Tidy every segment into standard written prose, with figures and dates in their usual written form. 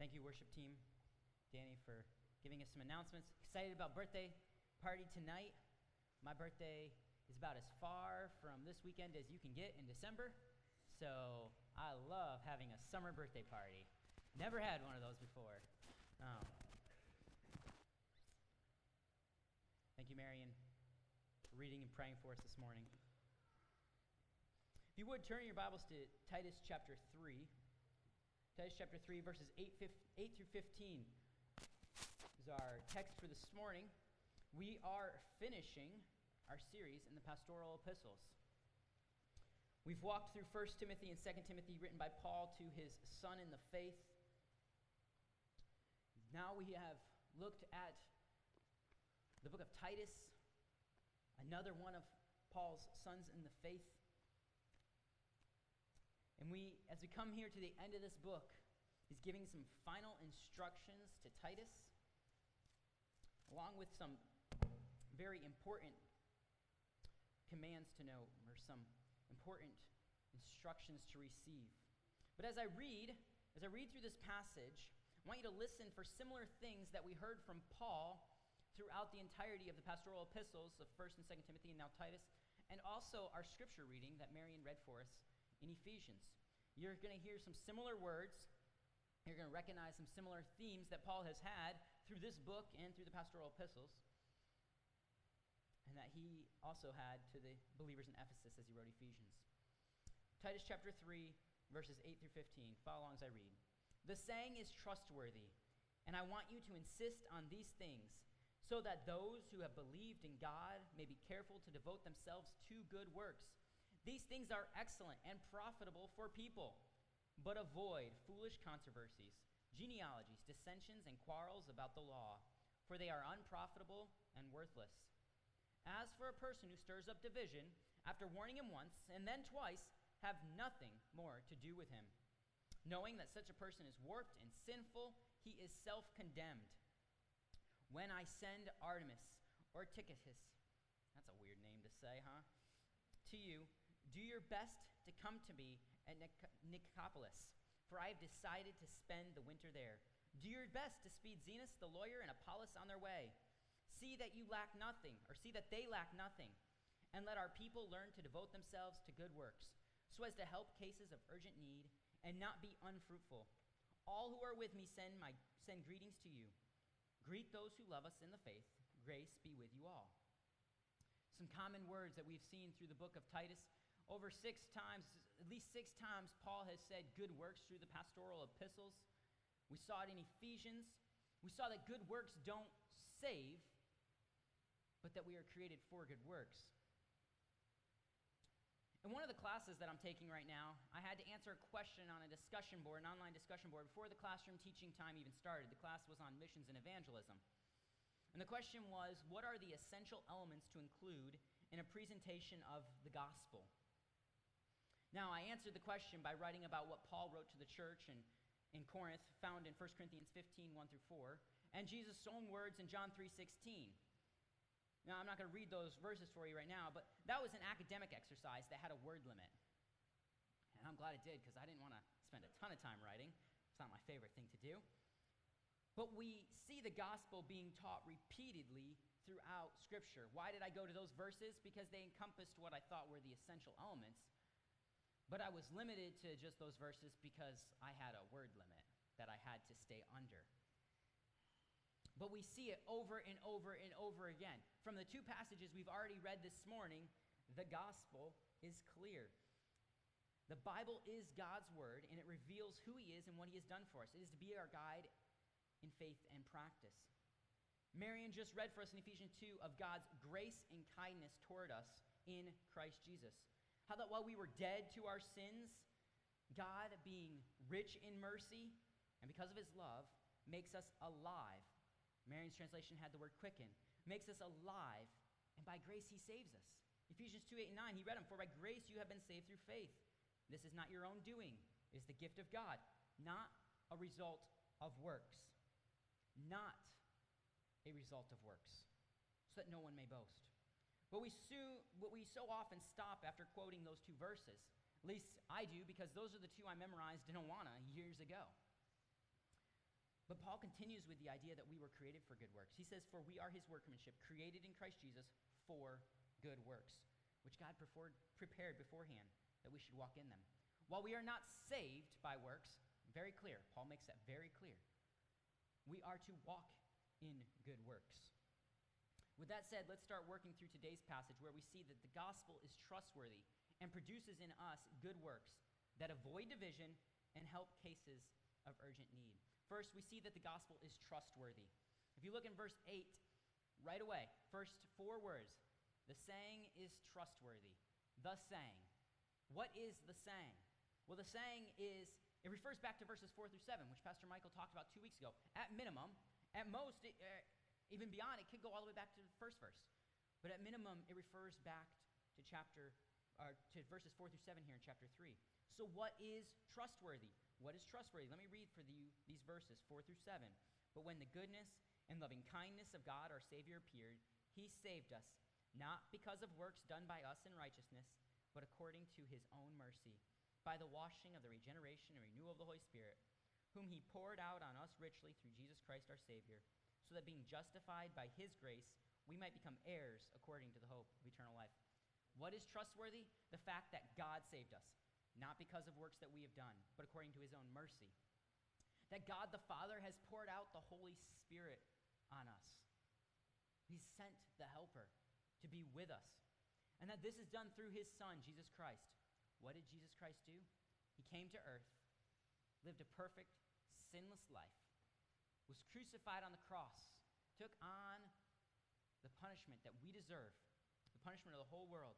Thank you, worship team, Danny, for giving us some announcements. Excited about birthday party tonight. My birthday is about as far from this weekend as you can get in December, so I love having a summer birthday party. Never had one of those before. Thank you, Marion, for reading and praying for us this morning. If you would, turn your Bibles to Titus chapter 3. Titus chapter 3, verses 8 through 15 is our text for this morning. We are finishing our series in the pastoral epistles. We've walked through 1 Timothy and 2 Timothy, written by Paul to his son in the faith. Now we have looked at the book of Titus, another one of Paul's sons in the faith. And as we come here to the end of this book, he's giving some final instructions to Titus, along with some very important commands to know, or some important instructions to receive. But as I read through this passage, I want you to listen for similar things that we heard from Paul throughout the entirety of the pastoral epistles of 1 and 2 Timothy and now Titus, and also our scripture reading that Marion read for us in Ephesians. You're going to hear some similar words. You're going to recognize some similar themes that Paul has had through this book and through the pastoral epistles, and that he also had to the believers in Ephesus as he wrote Ephesians. Titus chapter 3, verses 8 through 15. Follow along as I read. The saying is trustworthy, and I want you to insist on these things, so that those who have believed in God may be careful to devote themselves to good works. These things are excellent and profitable for people, but avoid foolish controversies, genealogies, dissensions, and quarrels about the law, for they are unprofitable and worthless. As for a person who stirs up division, after warning him once and then twice, have nothing more to do with him. Knowing that such a person is warped and sinful, he is self-condemned. When I send Artemis or Tychicus, that's a weird name to say, huh? To you, do your best to come to me at Nicopolis, for I have decided to spend the winter there. Do your best to speed Zenas the lawyer and Apollos on their way. See that they lack nothing, and let our people learn to devote themselves to good works, so as to help cases of urgent need and not be unfruitful. All who are with me send greetings to you. Greet those who love us in the faith. Grace be with you all. Some common words that we've seen through the book of Titus. Over at least six times, Paul has said good works through the pastoral epistles. We saw it in Ephesians. We saw that good works don't save, but that we are created for good works. In one of the classes that I'm taking right now, I had to answer a question on a discussion board, an online discussion board, before the classroom teaching time even started. The class was on missions and evangelism. And the question was, what are the essential elements to include in a presentation of the gospel? Now, I answered the question by writing about what Paul wrote to the church in Corinth, found in 1 Corinthians 15, 1 through 4, and Jesus' own words in John 3:16. Now, I'm not going to read those verses for you right now, but that was an academic exercise that had a word limit. And I'm glad it did, because I didn't want to spend a ton of time writing. It's not my favorite thing to do. But we see the gospel being taught repeatedly throughout Scripture. Why did I go to those verses? Because they encompassed what I thought were the essential elements. But I was limited to just those verses because I had a word limit that I had to stay under. But we see it over and over and over again. From the two passages we've already read this morning, the gospel is clear. The Bible is God's word, and it reveals who he is and what he has done for us. It is to be our guide in faith and practice. Marion just read for us in Ephesians 2 of God's grace and kindness toward us in Christ Jesus. How that while we were dead to our sins, God, being rich in mercy, and because of his love, makes us alive. Marion's translation had the word quicken. Makes us alive, and by grace he saves us. Ephesians 2, 8, and 9, he read them. For by grace you have been saved through faith. This is not your own doing. It is the gift of God, not a result of works. Not a result of works, so that no one may boast. But we so often stop after quoting those two verses. At least I do, because those are the two I memorized in Awana years ago. But Paul continues with the idea that we were created for good works. He says, for we are his workmanship, created in Christ Jesus for good works, which God prepared beforehand that we should walk in them. While we are not saved by works, very clear, Paul makes that very clear, we are to walk in good works. With that said, let's start working through today's passage where we see that the gospel is trustworthy and produces in us good works that avoid division and help cases of urgent need. First, we see that the gospel is trustworthy. If you look in verse 8, right away, first 4 words, the saying is trustworthy. The saying. What is the saying? Well, the saying is, it refers back to verses 4 through 7, which Pastor Michael talked about 2 weeks ago. At minimum, at most, even beyond, it could go all the way back to the first verse. But at minimum, it refers back to to verses 4 through 7 here in chapter 3. So what is trustworthy? What is trustworthy? Let me read for these verses, 4 through 7. But when the goodness and loving kindness of God our Savior appeared, he saved us, not because of works done by us in righteousness, but according to his own mercy, by the washing of the regeneration and renewal of the Holy Spirit, whom he poured out on us richly through Jesus Christ our Savior, so that being justified by his grace, we might become heirs according to the hope of eternal life. What is trustworthy? The fact that God saved us. Not because of works that we have done, but according to his own mercy. That God the Father has poured out the Holy Spirit on us. He's sent the helper to be with us. And that this is done through his Son, Jesus Christ. What did Jesus Christ do? He came to earth, lived a perfect, sinless life, was crucified on the cross, took on the punishment that we deserve, the punishment of the whole world,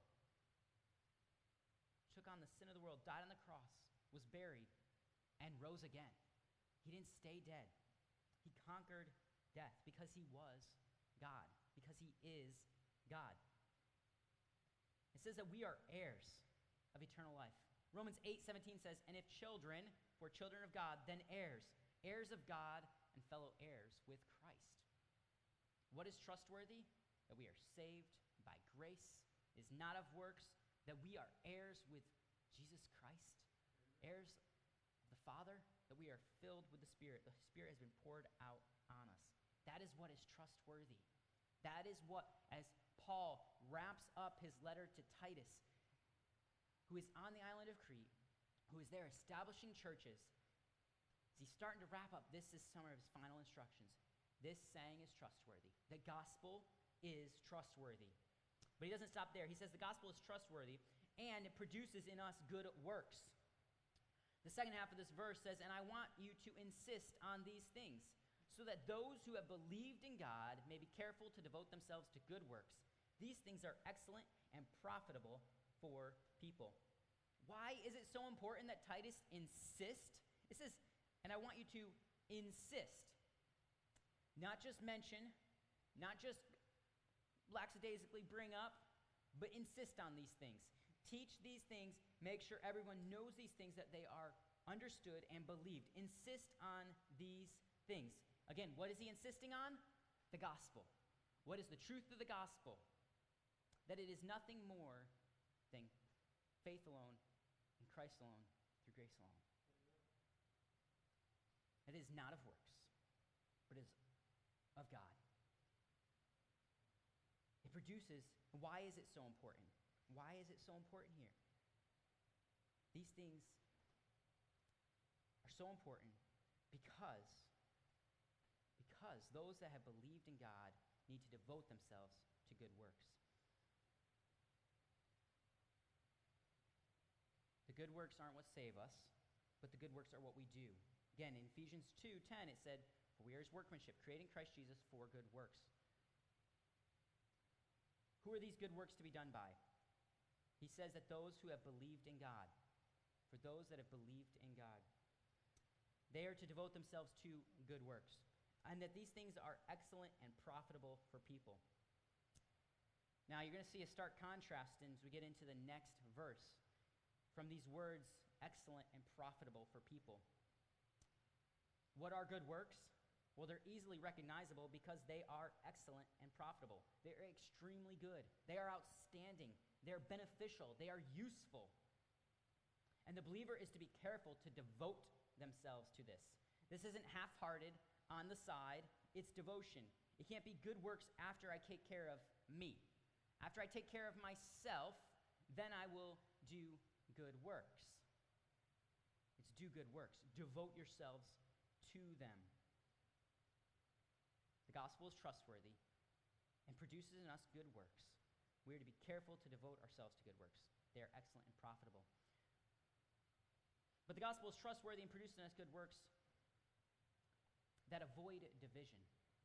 took on the sin of the world, died on the cross, was buried, and rose again. He didn't stay dead. He conquered death because he was God, because he is God. It says that we are heirs of eternal life. Romans 8:17 says, and if children, for children of God, then heirs, heirs of God and fellow heirs with Christ. What is trustworthy? That we are saved by grace, is not of works, that we are heirs with Jesus Christ, heirs of the Father, that we are filled with the Spirit. The Spirit has been poured out on us. That is what is trustworthy. That is what, as Paul wraps up his letter to Titus, who is on the island of Crete, who is there establishing churches, as he's starting to wrap up, this is some of his final instructions. This saying is trustworthy. The gospel is trustworthy. But he doesn't stop there. He says the gospel is trustworthy, and it produces in us good works. The second half of this verse says, and I want you to insist on these things, so that those who have believed in God may be careful to devote themselves to good works. These things are excellent and profitable for people. Why is it so important that Titus insist? It says, and I want you to insist. Not just mention, not just lackadaisically bring up, but insist on these things. Teach these things. Make sure everyone knows these things, that they are understood and believed. Insist on these things. Again, what is he insisting on? The gospel. What is the truth of the gospel? That it is nothing more than faith alone, in Christ alone, through grace alone. It is not of works, but is of God. It produces, why is it so important? Why is it so important here? These things are so important because those that have believed in God need to devote themselves to good works. The good works aren't what save us, but the good works are what we do. Again, in Ephesians 2:10, it said, for we are his workmanship, created in Christ Jesus for good works. Who are these good works to be done by? He says that those who have believed in God, for those that have believed in God, they are to devote themselves to good works, and that these things are excellent and profitable for people. Now, you're going to see a stark contrast as we get into the next verse from these words, excellent and profitable for people. What are good works? Well, they're easily recognizable because they are excellent and profitable. They're extremely good. They are outstanding. They're beneficial. They are useful. And the believer is to be careful to devote themselves to this. This isn't half-hearted, on the side, it's devotion. It can't be good works after I take care of me. After I take care of myself, then I will do good works. It's do good works. Devote yourselves to them. The gospel is trustworthy and produces in us good works. We are to be careful to devote ourselves to good works. They are excellent and profitable. But the gospel is trustworthy and produces in us good works that avoid division.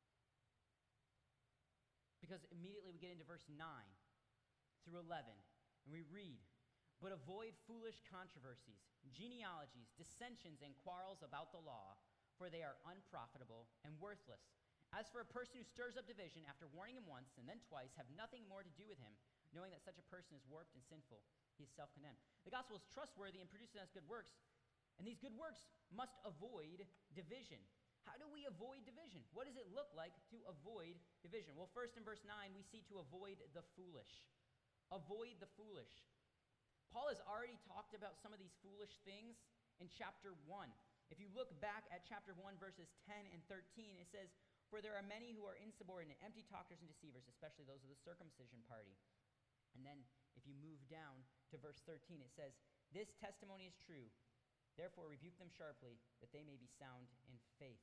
Because immediately we get into verse 9 through 11, and we read, "But avoid foolish controversies, genealogies, dissensions, and quarrels about the law, for they are unprofitable and worthless. As for a person who stirs up division, after warning him once and then twice, have nothing more to do with him, knowing that such a person is warped and sinful. He is self-condemned." The gospel is trustworthy and produces in us good works, and these good works must avoid division. How do we avoid division? What does it look like to avoid division? Well, first in verse 9, we see to avoid the foolish. Avoid the foolish. Paul has already talked about some of these foolish things in chapter 1. If you look back at chapter 1, verses 10 and 13, it says, "For there are many who are insubordinate, empty talkers and deceivers, especially those of the circumcision party." And then if you move down to verse 13, it says, "This testimony is true. Therefore rebuke them sharply, that they may be sound in faith."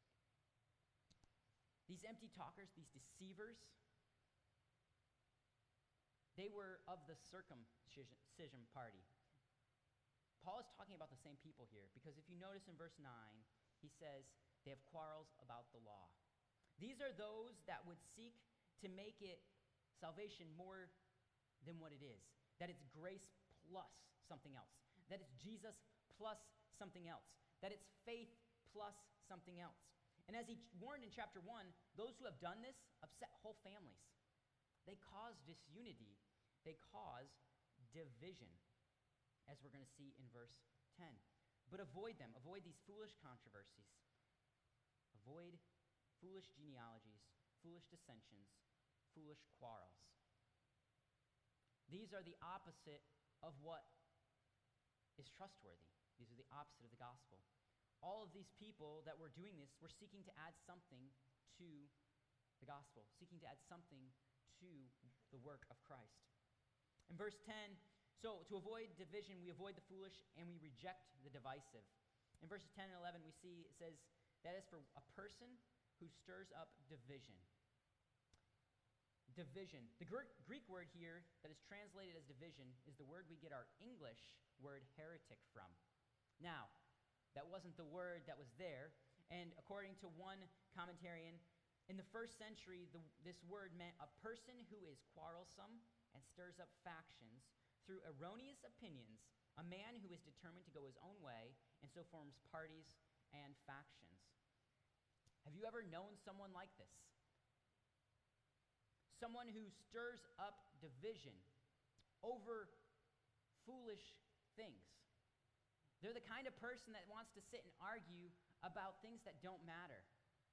These empty talkers, these deceivers, they were of the circumcision party. Paul is talking about the same people here, because if you notice in verse 9, he says they have quarrels about the law. These are those that would seek to make it salvation more than what it is. That it's grace plus something else. That it's Jesus plus something else. That it's faith plus something else. And as he warned in chapter 1, those who have done this upset whole families. They cause disunity. They cause division, as we're going to see in verse 10. But avoid them. Avoid these foolish controversies. Avoid foolish genealogies, foolish dissensions, foolish quarrels. These are the opposite of what is trustworthy. These are the opposite of the gospel. All of these people that were doing this were seeking to add something to the gospel, seeking to add something to the work of Christ. In verse 10, so to avoid division, we avoid the foolish and we reject the divisive. In verses 10 and 11, we see it says, "That is for a person who stirs up division." Division. The Greek word here that is translated as division is the word we get our English word heretic from. Now, that wasn't the word that was there, and according to one commentarian, in the first century, this word meant a person who is quarrelsome and stirs up factions through erroneous opinions, a man who is determined to go his own way, and so forms parties and factions. Have you ever known someone like this? Someone who stirs up division over foolish things. They're the kind of person that wants to sit and argue about things that don't matter.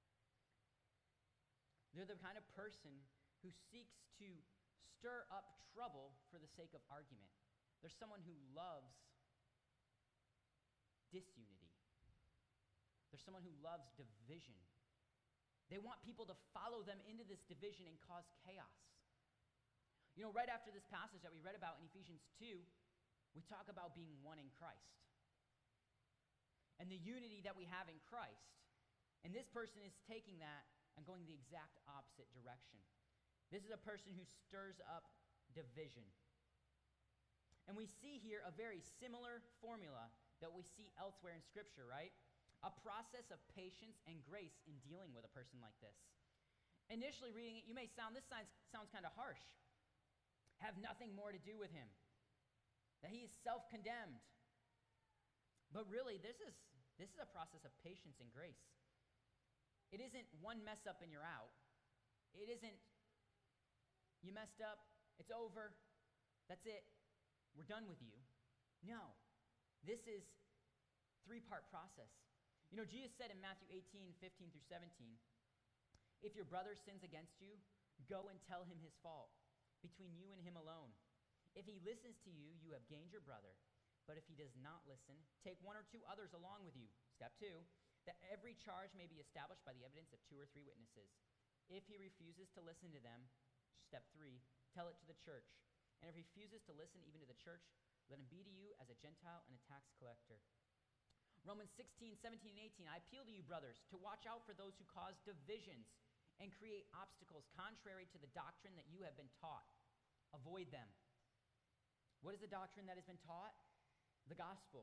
They're the kind of person who seeks to stir up trouble for the sake of argument. They're someone who loves disunity. They're someone who loves division. They want people to follow them into this division and cause chaos. You know, right after this passage that we read about in Ephesians 2, we talk about being one in Christ and the unity that we have in Christ. And this person is taking that and going the exact opposite direction. This is a person who stirs up division. And we see here a very similar formula that we see elsewhere in Scripture, right? A process of patience and grace in dealing with a person like this. Initially reading it, you may this sounds kind of harsh. Have nothing more to do with him. That he is self-condemned. But really, this is a process of patience and grace. It isn't one mess up and you're out. It isn't you messed up, it's over, that's it, we're done with you. No, this is a three-part process. You know, Jesus said in Matthew 18:15 through 17, "If your brother sins against you, go and tell him his fault, between you and him alone. If he listens to you, you have gained your brother. But if he does not listen, take one or two others along with you." Step 2, that every charge may be established by the evidence of 2 or 3 witnesses. If he refuses to listen to them, step 3, tell it to the church. And if he refuses to listen even to the church, let him be to you as a Gentile and a tax collector. Romans 16, 17, and 18, I appeal to you, brothers, to watch out for those who cause divisions and create obstacles contrary to the doctrine that you have been taught. Avoid them. What is the doctrine that has been taught? The gospel.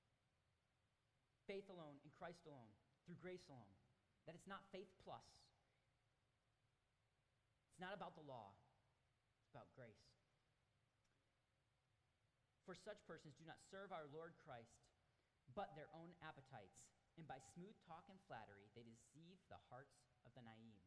Faith alone, in Christ alone, through grace alone. That it's not faith plus. It's not about the law. It's about grace. For such persons do not serve our Lord Christ, but their own appetites. And by smooth talk and flattery, they deceive the hearts of the naive.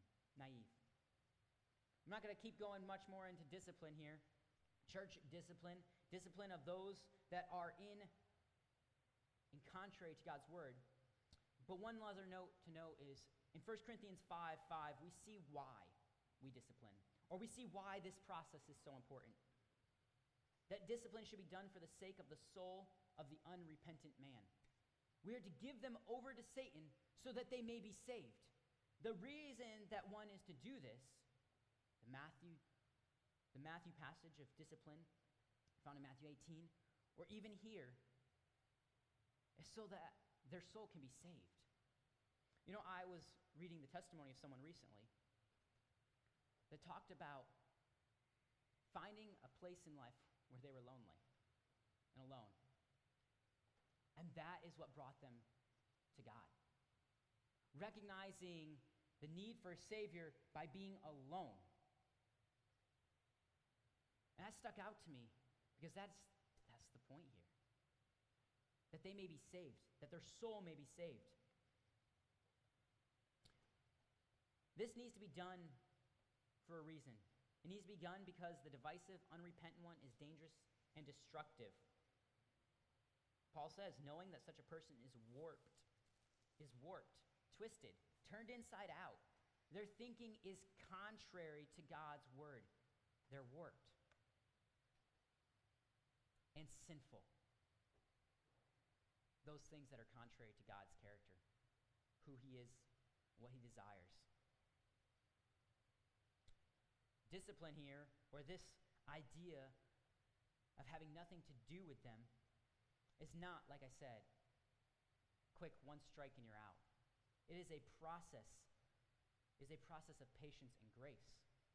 I'm not going to keep going much more into discipline here. Church discipline, discipline of those that are in contrary to God's word. But one other note to note is in 1 Corinthians 5:5, we see why we discipline, or we see why this process is so important. That discipline should be done for the sake of the soul of the unrepentant man. We are to give them over to Satan so that they may be saved. The reason that one is to do this, the Matthew passage of discipline found in Matthew 18, or even here, is so that their soul can be saved. You know, I was reading the testimony of someone recently that talked about finding a place in life where they were lonely and alone. And that is what brought them to God. Recognizing the need for a Savior by being alone. And that stuck out to me because that's the point here. That they may be saved, that their soul may be saved. This needs to be done for a reason. It needs to be done because the divisive, unrepentant one is dangerous and destructive. Paul says, knowing that such a person is warped, twisted, turned inside out. Their thinking is contrary to God's word. They're warped and sinful. Those things that are contrary to God's character, who he is, what he desires. Discipline here, or this idea of having nothing to do with them, is not, like I said, quick, one strike and you're out. It is a process. It is a process of patience and grace.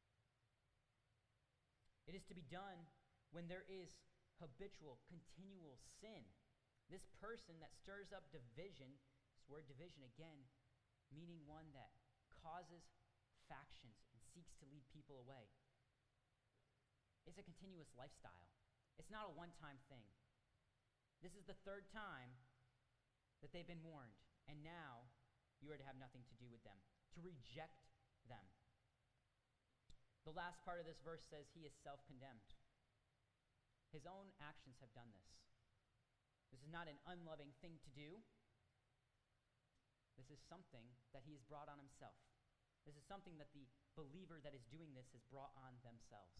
It is to be done when there is habitual, continual sin. This person that stirs up division, this word division again, meaning one that causes factions and seeks to lead people away. It's a continuous lifestyle. It's not a one-time thing. This is the 3rd time that they've been warned, and now you are to have nothing to do with them, to reject them. The last part of this verse says he is self-condemned. His own actions have done this. This is not an unloving thing to do. This is something that he has brought on himself. This is something that the believer that is doing this has brought on themselves.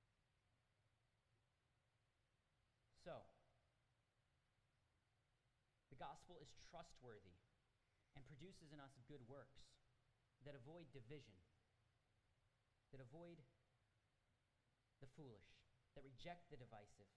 So, the gospel is trustworthy and produces in us good works that avoid division, that avoid the foolish, that reject the divisive.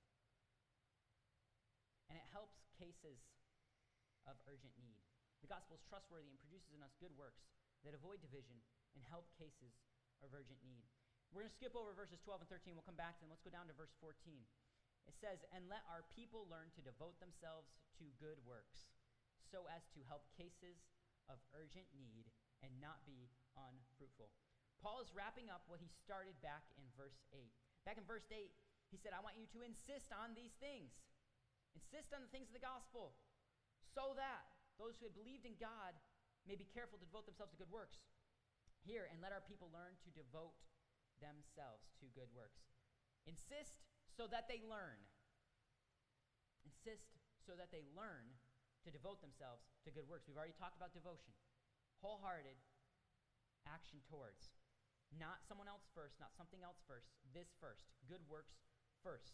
And it helps cases of urgent need. The gospel is trustworthy and produces in us good works that avoid division and help cases of urgent need. We're going to skip over verses 12 and 13. We'll come back to them. Let's go down to verse 14. It says, and let our people learn to devote themselves to good works, so as to help cases of urgent need and not be unfruitful. Paul is wrapping up what he started back in verse 8. Back in verse 8, he said, I want you to insist on these things. Insist on the things of the gospel, so that those who have believed in God may be careful to devote themselves to good works. Here, and let our people learn to devote themselves to good works. Insist so that they learn. Insist so that they learn to devote themselves to good works. We've already talked about devotion. Wholehearted action towards. Not someone else first, not something else first. This first. Good works first.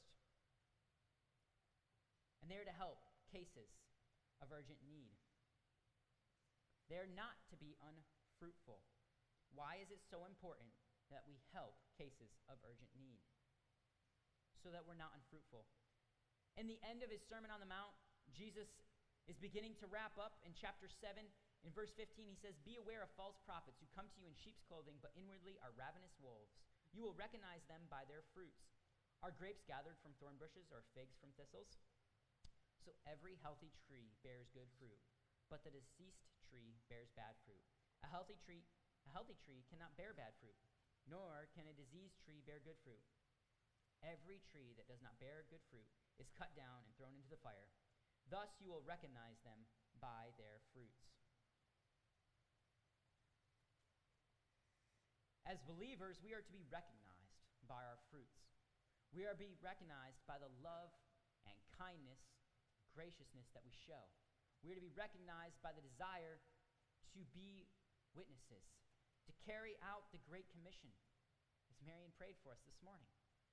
And they are to help cases of urgent need. They are not to be unfruitful. Why is it so important that we help cases of urgent need? So that we're not unfruitful. In the end of his Sermon on the Mount, Jesus is beginning to wrap up in chapter 7. In verse 15, he says, "Be aware of false prophets who come to you in sheep's clothing, but inwardly are ravenous wolves. You will recognize them by their fruits. Are grapes gathered from thorn bushes or figs from thistles? So every healthy tree bears good fruit, but the deceased tree bears bad fruit. A healthy tree cannot bear bad fruit, nor can a diseased tree bear good fruit. Every tree that does not bear good fruit is cut down and thrown into the fire. Thus you will recognize them by their fruits." As believers, we are to be recognized by our fruits. We are to be recognized by the love and kindness, graciousness that we show. We are to be recognized by the desire to be witnesses, to carry out the Great Commission, as Marion prayed for us this morning.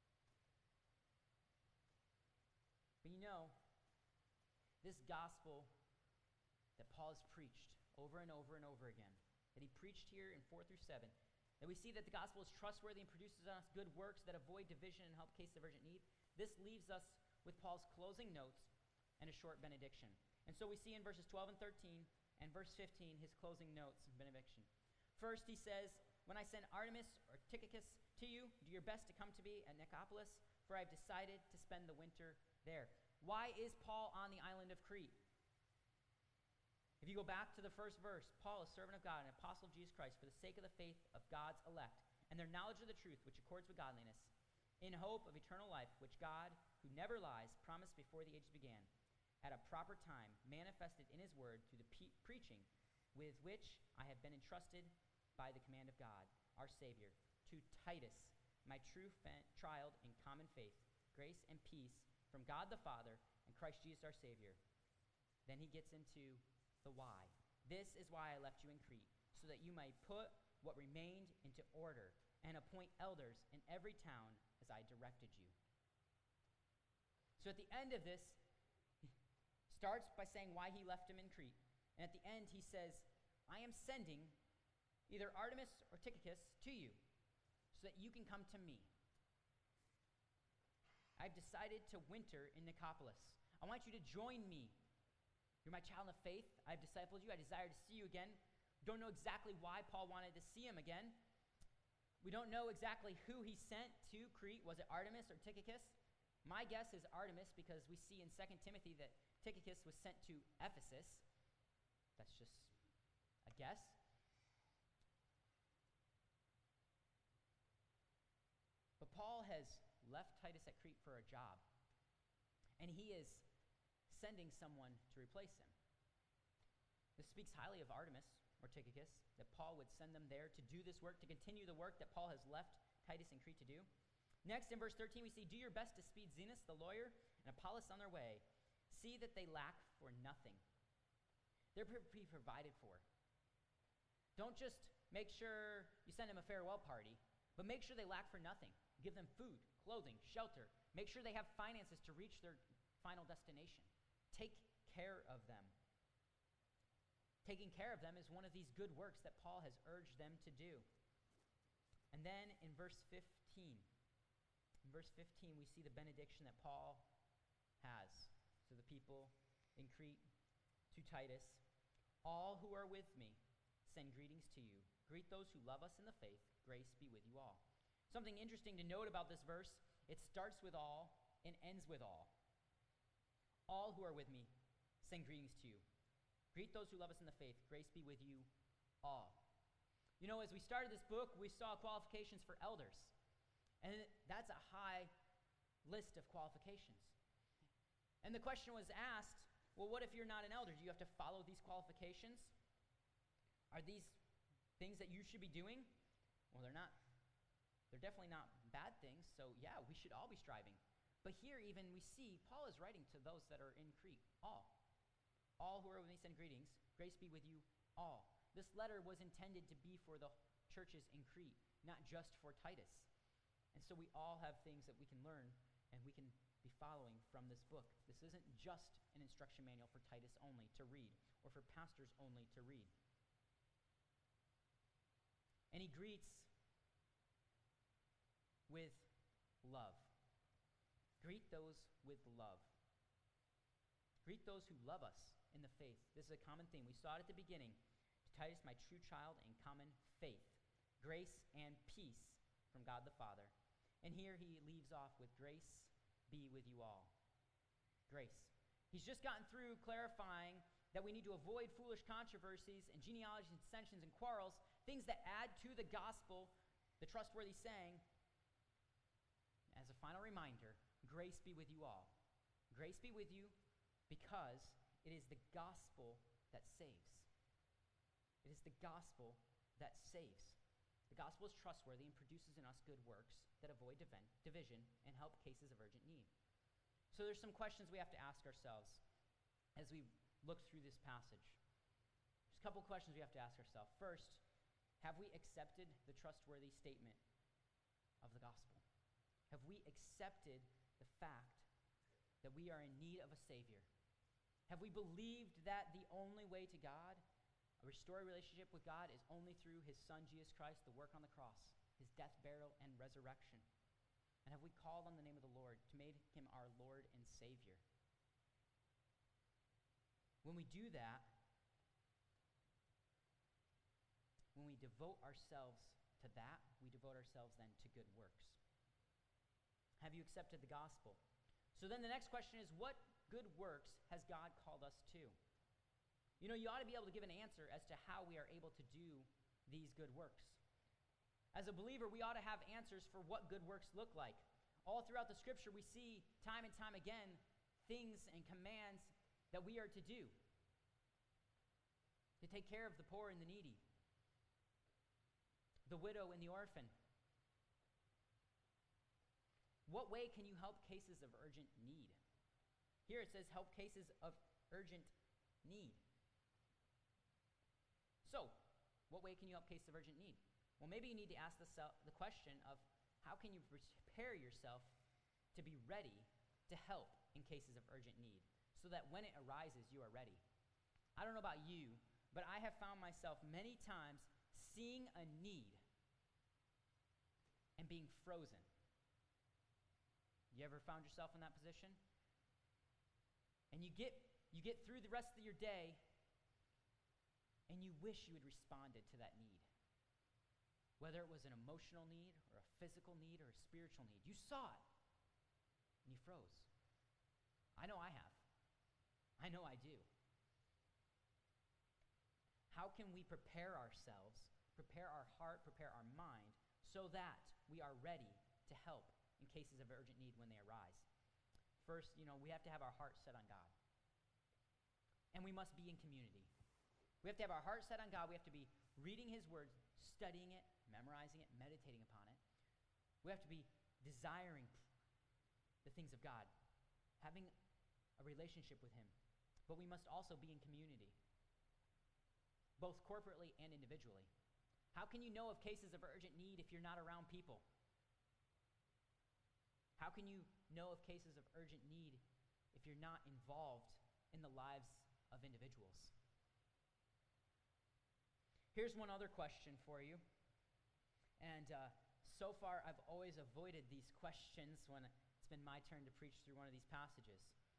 But you know, this gospel that Paul has preached over and over and over again, that he preached here in 4 through 7, that we see that the gospel is trustworthy and produces in us good works that avoid division and help cases of urgent need. This leaves us with Paul's closing notes and a short benediction. And so we see in verses 12 and 13 and verse 15 his closing notes and benediction. First he says, "When I send Artemas or Tychicus to you, do your best to come to me at Nicopolis, for I have decided to spend the winter there." Why is Paul on the island of Crete? If you go back to the first verse, Paul, a servant of God and apostle of Jesus Christ, for the sake of the faith of God's elect and their knowledge of the truth which accords with godliness, in hope of eternal life, which God, who never lies, promised before the ages began, at a proper time manifested in his word through the preaching with which I have been entrusted by the command of God, our Savior, to Titus, my true child in common faith, grace and peace from God the Father and Christ Jesus our Savior. Then he gets into the why. "This is why I left you in Crete, so that you might put what remained into order and appoint elders in every town as I directed you." So at the end of this, he starts by saying why he left him in Crete. And at the end, he says, "I am sending either Artemas or Tychicus to you so that you can come to me. I've decided to winter in Nicopolis. I want you to join me. You're my child in the faith. I've discipled you. I desire to see you again." We don't know exactly why Paul wanted to see him again. We don't know exactly who he sent to Crete. Was it Artemas or Tychicus? My guess is Artemas, because we see in 2 Timothy that Tychicus was sent to Ephesus. That's just a guess. But Paul has left Titus at Crete for a job, and he is sending someone to replace him. This speaks highly of Artemas or Tychicus, that Paul would send them there to do this work, to continue the work that Paul has left Titus in Crete to do. Next, in verse 13, we see, "Do your best to speed Zenas the lawyer and Apollos on their way. See that they lack for nothing." They're to be provided for. Don't just make sure you send them a farewell party, but make sure they lack for nothing. Give them food, clothing, shelter. Make sure they have finances to reach their final destination. Take care of them. Taking care of them is one of these good works that Paul has urged them to do. And then in verse 15, we see the benediction that Paul has to the people in Crete, to Titus. "All who are with me send greetings to you. Greet those who love us in the faith. Grace be with you all." Something interesting to note about this verse, it starts with all and ends with all. "All who are with me send greetings to you. Greet those who love us in the faith. Grace be with you all." You know, as we started this book, we saw qualifications for elders. And that's a high list of qualifications. And the question was asked, well, what if you're not an elder? Do you have to follow these qualifications? Are these things that you should be doing? Well, they're not. They're definitely not bad things, so yeah, we should all be striving. But here even we see Paul is writing to those that are in Crete, all. "All who are with me send greetings. Grace be with you all." This letter was intended to be for the churches in Crete, not just for Titus. And so we all have things that we can learn and we can be following from this book. This isn't just an instruction manual for Titus only to read, or for pastors only to read. And he greets with love. Greet those with love. Greet those who love us in the faith. This is a common theme. We saw it at the beginning. To Titus, my true child in common faith. Grace and peace from God the Father. And here he leaves off with grace be with you all. Grace. He's just gotten through clarifying that we need to avoid foolish controversies and genealogies and dissensions and quarrels, things that add to the gospel, the trustworthy saying. As a final reminder, grace be with you all. Grace be with you because it is the gospel that saves. It is the gospel that saves. The gospel is trustworthy and produces in us good works that avoid division and help cases of urgent need. So there's some questions we have to ask ourselves as we look through this passage. There's a couple questions we have to ask ourselves. First, have we accepted the trustworthy statement of the gospel? Have we accepted the fact that we are in need of a Savior? Have we believed that the only way to God, a restored relationship with God, is only through his Son, Jesus Christ, the work on the cross, his death, burial, and resurrection? And have we called on the name of the Lord to make him our Lord and Savior? When we do that, when we devote ourselves to that, we devote ourselves then to good works. Have you accepted the gospel? So then the next question is, what good works has God called us to? You know, you ought to be able to give an answer as to how we are able to do these good works. As a believer, we ought to have answers for what good works look like. All throughout the scripture, we see time and time again things and commands that we are to do. To take care of the poor and the needy, the widow and the orphan. What way can you help cases of urgent need? Here it says help cases of urgent need. So, what way can you help cases of urgent need? Well, maybe you need to ask the question of how can you prepare yourself to be ready to help in cases of urgent need so that when it arises, you are ready. I don't know about you, but I have found myself many times seeing a need and being frozen. You ever found yourself in that position? And you get through the rest of your day and you wish you had responded to that need. Whether it was an emotional need or a physical need or a spiritual need. You saw it and you froze. I know I have. I know I do. How can we prepare ourselves, prepare our heart, prepare our mind, so that we are ready to help in cases of urgent need when they arise? First, we have to have our heart set on God. And we must be in community. We have to have our heart set on God. We have to be reading his word, studying it, memorizing it, meditating upon it. We have to be desiring the things of God, having a relationship with him. But we must also be in community, both corporately and individually. How can you know of cases of urgent need if you're not around people? How can you know of cases of urgent need if you're not involved in the lives of individuals? Here's one other question for you. And so far, I've always avoided these questions when it's been my turn to preach through one of these passages.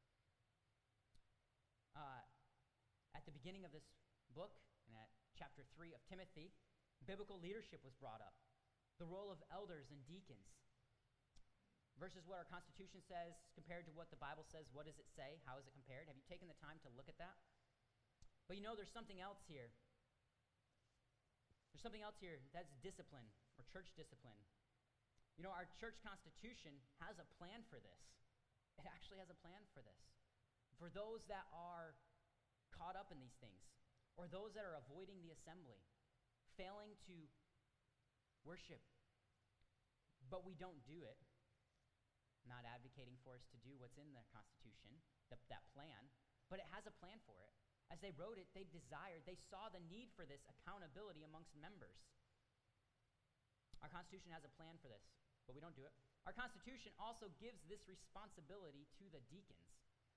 At the beginning of this book, and at chapter 3 of Timothy, biblical leadership was brought up. The role of elders and deacons. Versus what our Constitution says compared to what the Bible says. What does it say? How is it compared? Have you taken the time to look at that? But there's something else here. There's something else here. That's discipline, or church discipline. Our church constitution has a plan for this. It actually has a plan for this. For those that are caught up in these things, or those that are avoiding the assembly, failing to worship, but we don't do it. Not advocating for us to do what's in the Constitution, that plan, but it has a plan for it. As they wrote it, they saw the need for this accountability amongst members. Our Constitution has a plan for this, but we don't do it. Our Constitution also gives this responsibility to the deacons.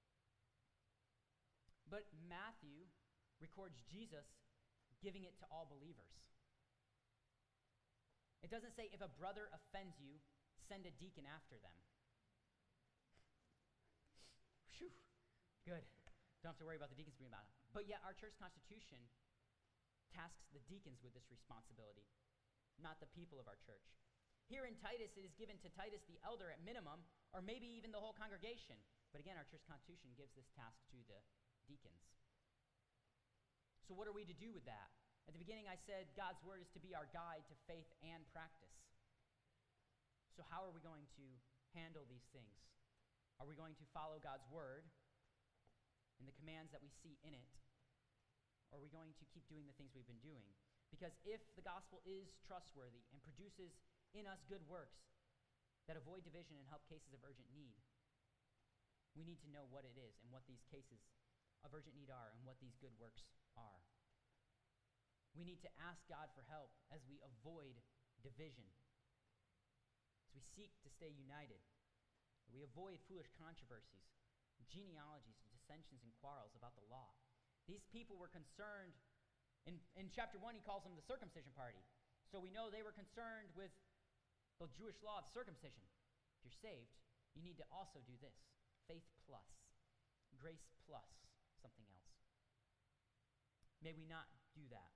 But Matthew records Jesus giving it to all believers. It doesn't say if a brother offends you, send a deacon after them. Whew, good. Don't have to worry about the deacons being about it. But yet our church constitution tasks the deacons with this responsibility, not the people of our church. Here in Titus, it is given to Titus the elder at minimum, or maybe even the whole congregation. But again, our church constitution gives this task to the deacons. So what are we to do with that? At the beginning, I said God's word is to be our guide to faith and practice. So how are we going to handle these things? Are we going to follow God's word and the commands that we see in it? Or are we going to keep doing the things we've been doing? Because if the gospel is trustworthy and produces in us good works that avoid division and help cases of urgent need, we need to know what it is and what these cases of urgent need are and what these good works are. We need to ask God for help as we avoid division, as we seek to stay united. We avoid foolish controversies, genealogies, dissensions, and quarrels about the law. These people were concerned, in chapter 1, he calls them the circumcision party. So we know they were concerned with the Jewish law of circumcision. If you're saved, you need to also do this: faith plus, grace plus something else. May we not do that.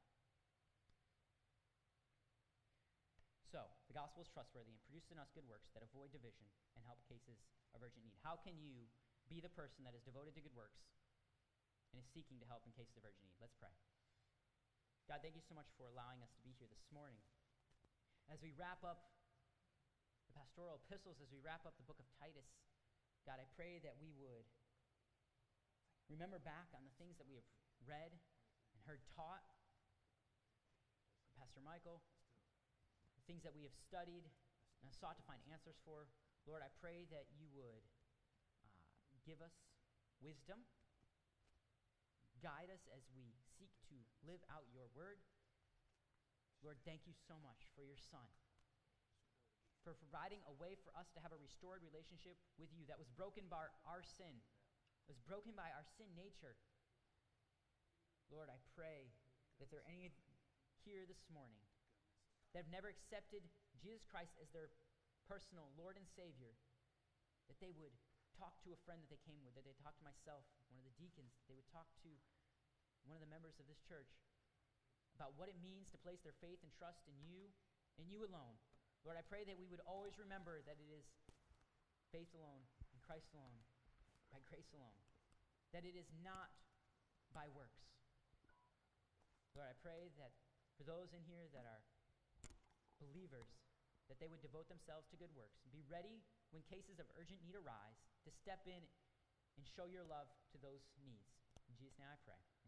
So, the gospel is trustworthy and produces in us good works that avoid division and help cases of urgent need. How can you be the person that is devoted to good works and is seeking to help in cases of urgent need? Let's pray. God, thank you so much for allowing us to be here this morning. As we wrap up the pastoral epistles, as we wrap up the book of Titus, God, I pray that we would remember back on the things that we have read and heard taught from Pastor Michael, the things that we have studied and sought to find answers for. Lord, I pray that you would give us wisdom, guide us as we seek to live out your word. Lord, thank you so much for your Son, for providing a way for us to have a restored relationship with you that was broken by our sin, was broken by our sin nature. Lord, I pray that there are any here this morning that have never accepted Jesus Christ as their personal Lord and Savior, that they would talk to a friend that they came with, that they talk to myself, one of the deacons, that they would talk to one of the members of this church about what it means to place their faith and trust in you and you alone. Lord, I pray that we would always remember that it is faith alone, in Christ alone, by grace alone, that it is not by works. Lord, I pray that for those in here that are believers, that they would devote themselves to good works and be ready when cases of urgent need arise to step in and show your love to those needs. In Jesus' name I pray.